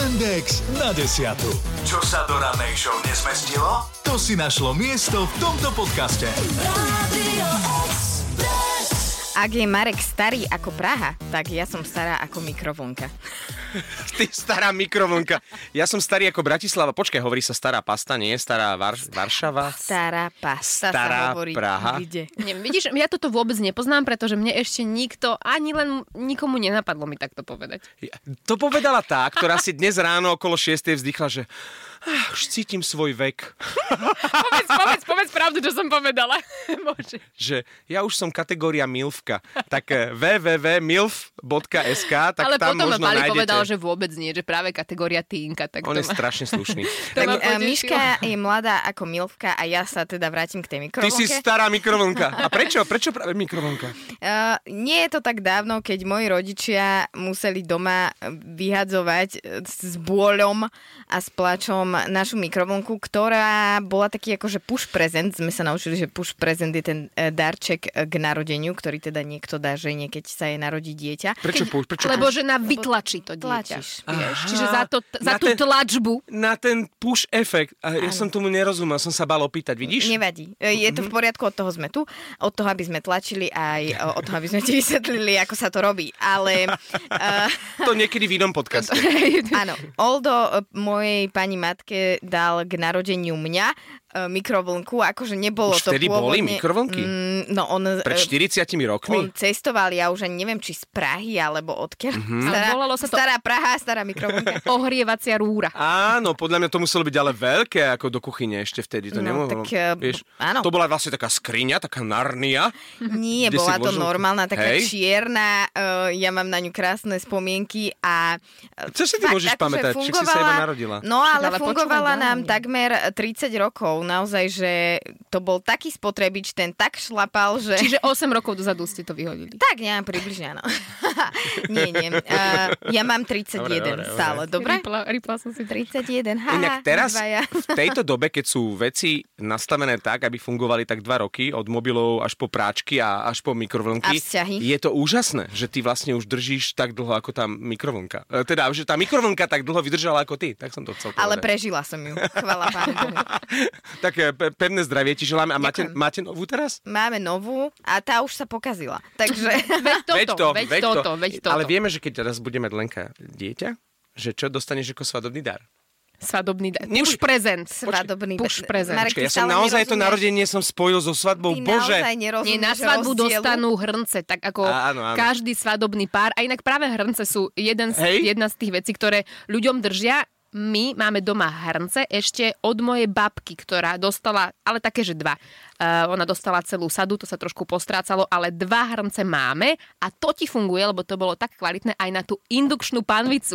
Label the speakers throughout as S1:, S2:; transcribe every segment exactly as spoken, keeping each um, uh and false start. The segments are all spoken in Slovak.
S1: Index na desiatu. Čo sa do rannej show nezmestilo? To si našlo miesto v tomto podcaste. Radio
S2: Express. Ak je Marek starý ako Praha, tak ja som stará ako mikrovlnka.
S3: Ty stará mikrovlnka. Ja som starý ako Bratislava. Počkaj, hovorí sa stará pasta, nie? Stará Var- Varšava?
S2: Stará pasta
S3: stará
S2: sa hovorí.
S3: Praha.
S2: Kde?
S4: Nie, vidíš, ja toto vôbec nepoznám, pretože mne ešte nikto, ani len nikomu nenapadlo mi takto povedať.
S3: Ja, to povedala tá, ktorá si dnes ráno okolo šiestej vzdychla, že ah, už cítim svoj vek.
S4: povedz, povedz, povedz pravdu, čo som povedala. Bože.
S3: Že ja už som kategória milfka. Tak w w w bodka milf bodka es ka, tak
S4: ale
S3: tam
S4: potom
S3: možno
S4: Pali
S3: nájdete.
S4: povedal, že vôbec nie, že práve kategória tínka. Tak
S3: On
S4: to
S3: je
S4: ma...
S3: strašne slušný.
S2: Tak uh, Miška je mladá ako milfka a ja sa teda vrátim k tej mikrovlnke.
S3: Ty si stará mikrovlnka. A prečo? Prečo práve mikrovlnka?
S2: Uh, nie je to tak dávno, keď moji rodičia museli doma vyhadzovať s bôľom a s plačom našu mikrovlnku, ktorá bola taký akože push prezent. Sme sa naučili, že push prezent je ten darček k narodeniu, ktorý teda niekto dá žene, keď sa jej narodí dieťa.
S3: Prečo push? Prečo
S4: Lebo
S3: push?
S4: žena vytlačí to dieťa.
S2: Tlačíš.
S4: Vieš, čiže za, to, za
S3: Na
S4: tú
S3: ten-
S4: tlačbu.
S3: Na ten push efekt. A ja som tomu nerozumel, som sa bál opýtať, vidíš?
S2: Nevadí. Je to v poriadku, od toho sme tu. Od toho, aby sme tlačili aj od toho, aby sme ti vysvetlili, ako sa to robí. Ale... Uh,
S3: To niekedy v inom podcaste.
S2: áno. Oldo mojej pani matke dal k narodeniu mňa uh, mikrovlnku. Akože nebolo
S3: Už
S2: to
S3: vtedy
S2: pôvodne...
S3: boli mikrovlnky?
S2: Mm, no on...
S3: Pred štyridsiatimi
S2: On
S3: rokmi?
S2: cestoval, ja už ani neviem, či z Prahy, alebo odkiaľ.
S3: Mhm.
S2: Stará,
S4: A volalo sa to-
S2: stará Praha, stará mikrovlnka.
S4: Ohrievacia rúra.
S3: Áno, podľa mňa to muselo byť ale veľké ako do kuchyne ešte vtedy. To
S2: No,
S3: nemohlo,
S2: tak, eh,
S3: vieš,
S2: áno.
S3: To bola vlastne taká skriňa, taká narnia.
S2: Nie,
S3: Kde si
S2: bola to
S3: vložil-
S2: normálna, taká
S3: Hej.
S2: čierna, uh, ja mám na ňu krásne spomienky a... uh,
S3: Čo si ty
S2: fakt,
S3: môžeš
S2: akože
S3: pamätať? Však si sa iba narodila.
S2: No ale,
S4: ale
S2: fungovala
S4: počúvaj
S2: nám
S4: ďalej.
S2: takmer tridsať rokov, naozaj, že to bol taký spotrebič, ten tak šlapal, že...
S4: Čiže osem rokov dozadu ste to vyhodili.
S2: Tak, ja približne, áno. nie, nie. Uh, ja mám tridsaťjeden
S3: Dobre, dobre,
S2: stále, dobre?
S4: Ripla, ripla som si tri.
S2: tridsaťjeden, ha,
S3: Inak teraz,
S2: dvaja.
S3: v tejto dobe, keď sú veci nastavené tak, aby fungovali tak dva roky, od mobilov až po práčky a až po mikrovlnky,
S2: A vzťahy.
S3: je to úžasné, že ty vlastne už držíš tak dlho, ako tá mikrovlnka. E, Teda, že tá mikrovlnka tak dlho vydržala ako ty. Tak som to chcel povedať.
S2: Ale prežila som ju, chvala Pánu Bohu.
S3: Tak e, pe- pevné zdravie ti želáme. A máte,
S2: Ďakujem.
S3: máte novú teraz?
S2: Máme novú a tá už sa pokazila. Takže...
S4: Veď toto, veď,
S3: veď
S4: toto, veď toto.
S3: Ale vieme, že keď teraz budeme mať Lenka dieťa, že čo dostaneš ako svadobný dar?
S4: Svadobný dar.
S3: Nebuď-
S4: Push prezent.
S2: Svadobný
S4: Push
S2: dar.
S4: prezent.
S2: Marek,
S3: Počkej,
S2: ty
S3: ja som
S2: stále
S3: naozaj to
S2: nerozumieš.
S3: narodenie som spojil so svadbou.
S2: Ty
S3: Bože!
S2: naozaj nerozumieš
S4: Nie, na svadbu
S2: rozdielu?
S4: dostanú hrnce, tak ako
S3: Áno, áno.
S4: každý svadobný pár. A inak práve hrnce sú jeden z,
S3: Hej.
S4: jedna z tých vecí, ktoré ľuďom držia. My máme doma hrnce ešte od mojej babky, ktorá dostala, ale také, že dva. Uh, ona dostala celú sadu, to sa trošku postrácalo, ale dva hrnce máme a to ti funguje, lebo to bolo tak kvalitné aj na tú indukčnú panvicu.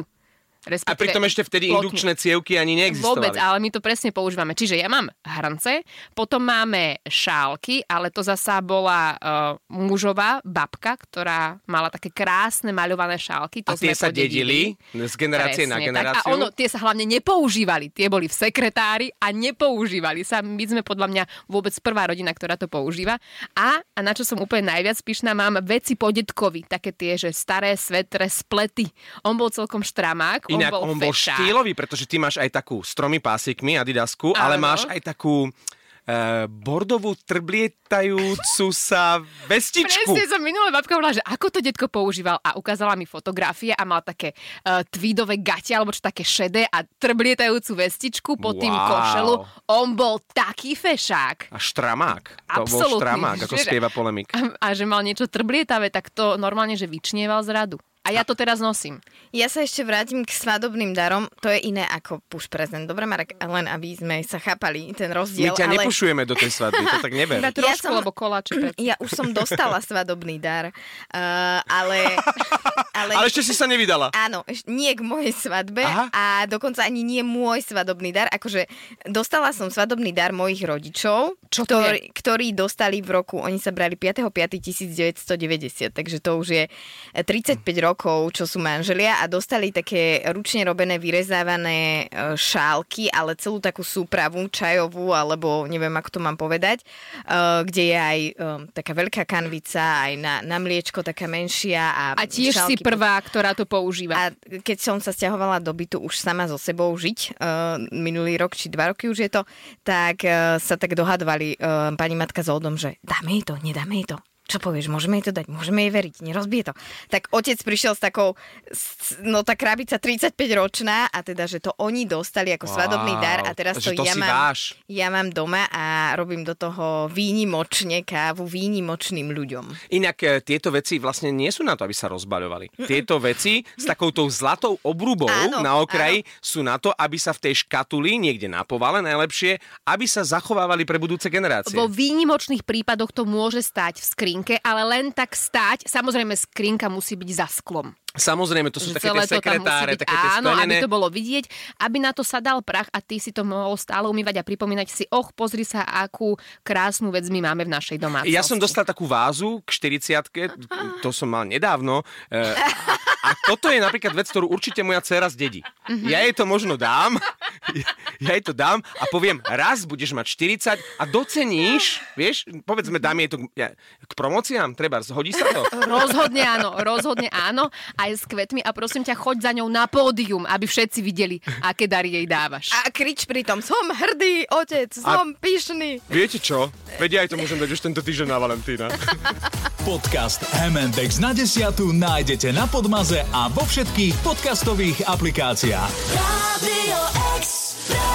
S3: A pritom ešte vtedy
S4: plotňu.
S3: indukčné cievky ani neexistovali.
S4: Vôbec, ale my to presne používame. Čiže ja mám hrnce, potom máme šálky, ale to zasa bola uh, mužová babka, ktorá mala také krásne maľované šálky. To
S3: A tie
S4: sme
S3: sa dedili z generácie na
S4: Presne
S3: generáciu.
S4: Tak. A ono, tie sa hlavne nepoužívali. Tie boli v sekretári a nepoužívali sa. My sme podľa mňa vôbec prvá rodina, ktorá to používa. A, a na čo som úplne najviac pyšná, mám veci po detkovi. Také tie, že staré svetre splety. On bol celkom štramák.
S3: Inak
S4: on bol,
S3: on bol
S4: fešák.
S3: štýlový, pretože ty máš aj takú s tromi pásikmi Adidasku, ale
S4: Áno.
S3: máš aj takú uh, bordovú trblietajúcu sa vestičku.
S4: Presne som minulé babka hovorila, že ako to detko používal a ukázala mi fotografie a mal také uh, tweedové gate alebo čo také šedé a trblietajúcu vestičku pod tým
S3: Wow.
S4: košelu. On bol taký fešák.
S3: A štramák. To bol
S4: Absolútny.
S3: štramák, ako
S4: Že-
S3: spieva Polemik.
S4: A, a že mal niečo trblietavé, tak to normálne, že vyčnieval z radu. A ja to teraz nosím.
S2: Ja sa ešte vrátim k svadobným darom. To je iné ako push prezent. Dobre, Marek, len aby sme sa chápali ten rozdiel.
S3: My ťa
S2: ale...
S3: nepušujeme do tej svadby, to tak neber.
S4: Na trošku,
S2: som-
S4: lebo koláče. Pred...
S2: Ja už som dostala svadobný dar, uh, ale... ale...
S3: Ale ešte si sa nevydala.
S2: Áno, eš- nie k mojej svadbe.
S3: Aha.
S2: A dokonca ani nie môj svadobný dar. Akože dostala som svadobný dar mojich rodičov,
S4: Čo to
S2: ktorí, ktorí dostali v roku, oni sa brali piateho piateho tisícdeväťstodeväťdesiat, takže to už je tridsaťpäť rokov, čo sú manželia a dostali také ručne robené, vyrezávané e, šálky, ale celú takú súpravu čajovú, alebo neviem, ako to mám povedať, e, kde je aj e, taká veľká kanvica, aj na, na mliečko taká menšia a,
S4: A tiež si
S2: šálky
S4: prvá, ktorá to používa.
S2: A keď som sa sťahovala do bytu už sama so sebou žiť, uh, minulý rok či dva roky už je to, tak uh, sa tak dohadovali uh, pani matka s Oldom, že dáme jej to, nedáme jej to. Čo povieš, môžeme jej to dať, môžeme jej veriť, nerozbije to. Tak otec prišiel s takou, no tá krabica tridsaťpäť ročná a teda, že to oni dostali ako wow, svadobný dar a teraz to,
S3: to
S2: ja, mám,
S3: váš.
S2: ja mám doma a robím do toho výnimočne kávu výnimočným ľuďom.
S3: Inak tieto veci vlastne nie sú na to, aby sa rozbaľovali. Mm-mm. Tieto veci s takoutou zlatou obrubou áno, na okraji áno. sú na to, aby sa v tej škatuli, niekde na povale najlepšie, aby sa zachovávali pre budúce generácie.
S4: Vo výnimočných prípadoch to môže stať v skrini, ale len tak stáť. Samozrejme, skrinka musí byť za sklom.
S3: Samozrejme, to sú
S4: že
S3: také tie sekretáre,
S4: byť,
S3: také tie
S4: áno,
S3: sklenené.
S4: aby to bolo vidieť, aby na to sa dal prach a ty si to mohol stále umývať a pripomínať si, och, pozri sa, akú krásnu vec my máme v našej domácnosti.
S3: Ja som dostal takú vázu k štyridsiatke, to som mal nedávno. A toto je napríklad vec, ktorú určite moja dcéra zdedí. Mm-hmm. Ja jej to možno dám, ja jej to dám a poviem, raz budeš mať štyridsať a doceníš, vieš, povedzme, dám jej to ja, k promóciám, treba, zhodí sa to?
S4: Rozhodne áno, rozhodne áno, aj s kvetmi a prosím ťa, choď za ňou na pódium, aby všetci videli, aké dary jej dávaš.
S2: A krič pri tom, som hrdý otec, som a pyšný.
S3: Viete čo? Vedia, aj to môžem dať už tento týždeň na Valentína.
S1: Podcast em end exé na desiatu nájdete na Podmaze a vo všetkých podcastových aplikáciách. Radio Express.